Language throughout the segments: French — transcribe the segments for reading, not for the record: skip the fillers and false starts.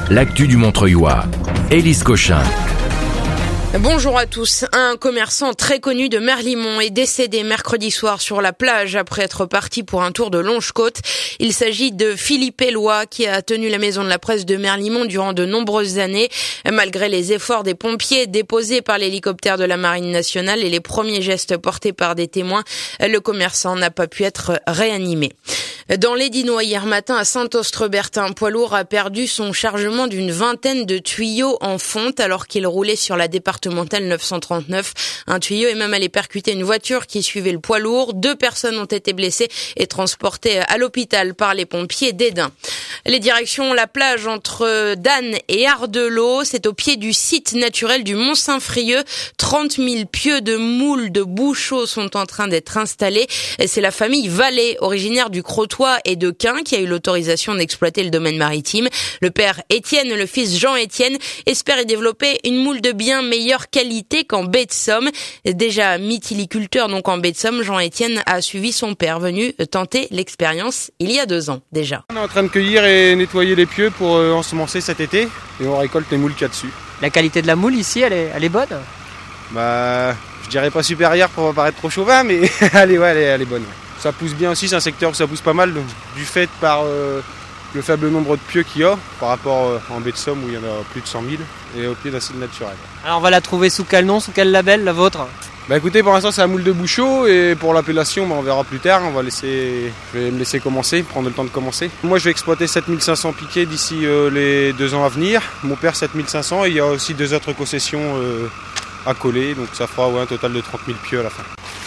l'actu du Montreuillois. Élise Cochin. Bonjour à tous. Un commerçant très connu de Merlimont est décédé mercredi soir sur la plage après être parti pour un tour de Longe-Côte. Il s'agit de Philippe Eloi qui a tenu la maison de la presse de Merlimont durant de nombreuses années. Malgré les efforts des pompiers déposés par l'hélicoptère de la Marine nationale et les premiers gestes portés par des témoins, le commerçant n'a pas pu être réanimé. Dans l'Édinois, hier matin à Saint-Austrebert, un poids lourd a perdu son chargement d'une vingtaine de tuyaux en fonte alors qu'il roulait sur la départementale 939. Un tuyau est même allé percuter une voiture qui suivait le poids lourd. 2 personnes ont été blessées et transportées à l'hôpital par les pompiers d'Edin. Les directions la plage entre Dan et Ardelot, c'est au pied du site naturel du Mont-Saint-Frieux. 30 000 pieux de moules de Bouchot sont en train d'être installés. Et c'est la famille Vallée, originaire du Crotoy et de Quin, qui a eu l'autorisation d'exploiter le domaine maritime. Le père Étienne et le fils Jean-Étienne espèrent y développer une moule de bien meilleure qualité qu'en baie de Somme. Déjà mytiliculteur donc en baie de Somme, Jean-Étienne a suivi son père venu tenter l'expérience il y a 2 ans déjà. On est en train de cueillir et nettoyer les pieux pour ensemencer cet été et on récolte les moules qu'il y a dessus. La qualité de la moule ici, elle est bonne ? Je dirais pas supérieure pour pas paraître trop chauvin, mais elle est bonne. Ça pousse bien aussi, c'est un secteur où ça pousse pas mal, du fait par le faible nombre de pieux qu'il y a, par rapport en baie de Somme où il y en a plus de 100 000, et au pied d'un site naturel. Alors on va la trouver sous quel nom, sous quel label, la vôtre ? Écoutez, pour l'instant c'est la moule de Bouchot, et pour l'appellation on verra plus tard, je vais me laisser commencer, prendre le temps de commencer. Moi je vais exploiter 7500 piquets d'ici les 2 ans à venir, mon père 7500, et il y a aussi 2 autres concessions à coller, donc ça fera un total de 30 000 pieux à la fin.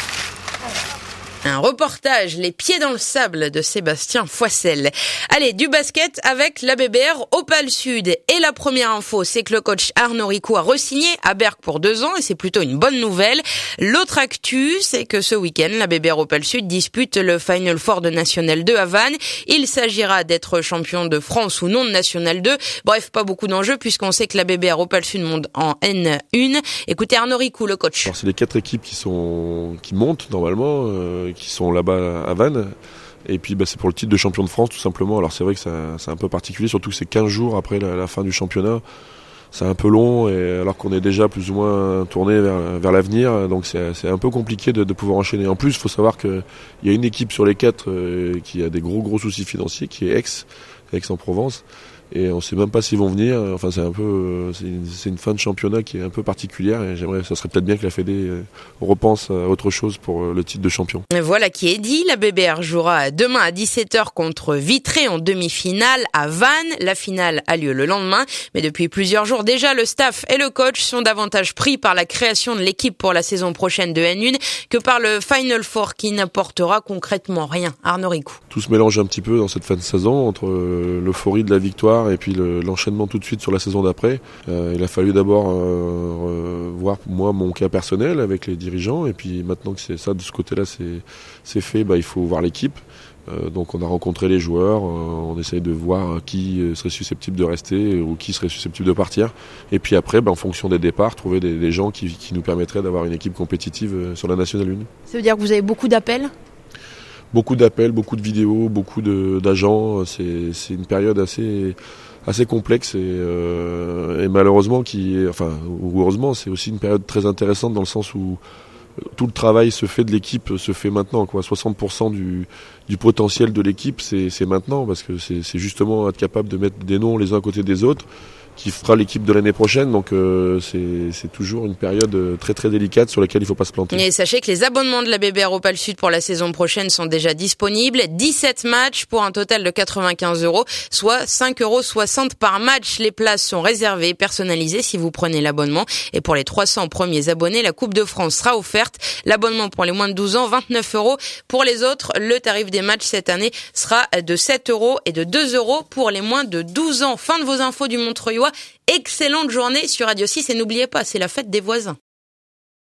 Un reportage, les pieds dans le sable de Sébastien Foissel. Allez, du basket avec la BBR Opale Sud. Et la première info, c'est que le coach Arnaud Ricou a re-signé à Berck pour 2 ans et c'est plutôt une bonne nouvelle. L'autre actu, c'est que ce week-end, la BBR Opale Sud dispute le Final Four de National 2 à Vannes. Il s'agira d'être champion de France ou non de National 2. Bref, pas beaucoup d'enjeux puisqu'on sait que la BBR Opale Sud monte en N1. Écoutez Arnaud Ricou, le coach. Alors, c'est les 4 équipes qui montent normalement, qui sont là-bas à Vannes. Et puis c'est pour le titre de champion de France tout simplement. Alors c'est vrai que c'est un peu particulier, surtout que c'est 15 jours après la fin du championnat. C'est un peu long, et alors qu'on est déjà plus ou moins tourné vers l'avenir, donc c'est un peu compliqué de pouvoir enchaîner. En plus, il faut savoir qu'il y a une équipe sur les 4 qui a des gros soucis financiers, qui est Aix-en-Provence. Et on ne sait même pas s'ils vont venir. Enfin, c'est une fin de championnat qui est un peu particulière. Et ça serait peut-être bien que la Fédé repense à autre chose pour le titre de champion. Voilà qui est dit. La BBR jouera demain à 17h contre Vitré en demi-finale à Vannes. La finale a lieu le lendemain. Mais depuis plusieurs jours déjà, le staff et le coach sont davantage pris par la création de l'équipe pour la saison prochaine de N1 que par le Final Four qui n'apportera concrètement rien. Arnaud Ricou. Tout se mélange un petit peu dans cette fin de saison entre l'euphorie de la victoire et puis l'enchaînement tout de suite sur la saison d'après. Il a fallu d'abord voir moi mon cas personnel avec les dirigeants, et puis maintenant que c'est ça, de ce côté-là c'est fait, il faut voir l'équipe. Donc on a rencontré les joueurs, on essaye de voir qui serait susceptible de rester ou qui serait susceptible de partir. Et puis après, en fonction des départs, trouver des gens qui nous permettraient d'avoir une équipe compétitive sur la Nationale 1. Ça veut dire que vous avez beaucoup d'appels ? Beaucoup d'appels, beaucoup de vidéos, beaucoup d'agents. C'est une période assez complexe et malheureusement ou heureusement, c'est aussi une période très intéressante dans le sens où tout le travail se fait de l'équipe se fait maintenant, 60% du potentiel de l'équipe c'est maintenant, parce que c'est justement être capable de mettre des noms les uns à côté des autres qui fera l'équipe de l'année prochaine. Donc c'est toujours une période très très délicate sur laquelle il ne faut pas se planter. Et sachez que les abonnements de la BBR Opale Sud pour la saison prochaine sont déjà disponibles. 17 matchs pour un total de 95 €, soit 5,60 € par match. Les places sont réservées, personnalisées si vous prenez l'abonnement. Et pour les 300 premiers abonnés, la Coupe de France sera offerte. L'abonnement pour les moins de 12 ans, 29 €. Pour les autres, le tarif des matchs cette année sera de 7 € et de 2 € pour les moins de 12 ans. Fin de vos infos du Montreuillois. Excellente journée sur Radio 6 et n'oubliez pas, c'est la fête des voisins.